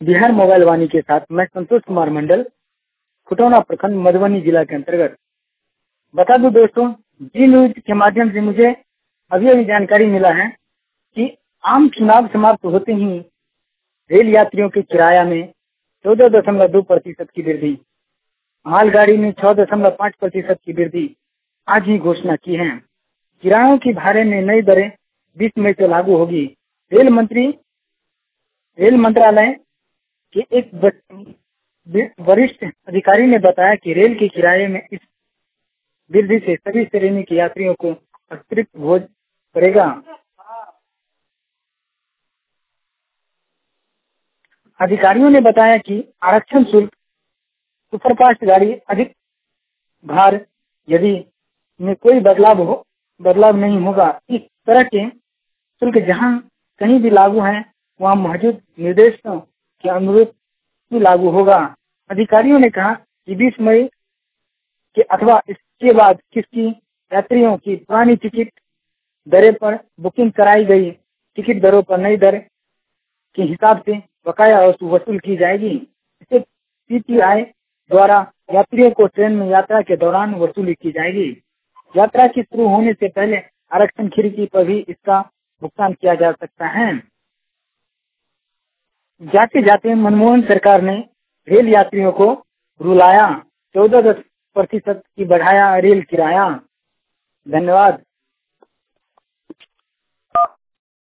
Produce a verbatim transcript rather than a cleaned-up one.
Bihar mobile वाणी के साथ मैं संतोष कुमार मंडल, खुटौना प्रखंड, मधुबनी जिला के अंतर्गत। बता दूं दोस्तों, जी न्यूज के माध्यम से मुझे अभी अभी जानकारी मिला है कि आम चुनाव समाप्त होते ही रेल यात्रियों के किराया में चौदह दशमलव दो प्रतिशत की वृद्धि, मालगाड़ी में छह दशमलव पाँच प्रतिशत की वृद्धि आज ही घोषणा की है। किरायों की भाड़े में नई दरें बीस मई से लागू होगी। रेल मंत्री रेल मंत्रालय के एक वरिष्ठ अधिकारी ने बताया कि रेल के किराए में इस वृद्धि से सभी श्रेणी के यात्रियों को अतिरिक्त बोझ पड़ेगा। अधिकारियों ने बताया कि आरक्षण शुल्क, सुपरफास्ट गाड़ी अधिक भार यदि में कोई बदलाव हो बदलाव नहीं होगा। इस तरह के शुल्क जहां कहीं भी लागू है वहां मौजूद निर्देशों के अनुरूप ही लागू होगा। अधिकारियों ने कहा कि बीस मई के अथवा इसके बाद किसी यात्रियों की पुरानी टिकट दरें पर बुकिंग कराई गई टिकट दरों पर नई दर के हिसाब से बकाया वसूल की जाएगी। इसे पीटीआई द्वारा यात्रियों को ट्रेन में यात्रा के दौरान वसूली की जाएगी। यात्रा की शुरू होने से पहले आरक्षण खिड़की पर भी इसका भुगतान किया जा सकता है। जाते जाते मनमोहन सरकार ने रेल यात्रियों को रुलाया, चौदह प्रतिशत की बढ़ाया रेल किराया। धन्यवाद।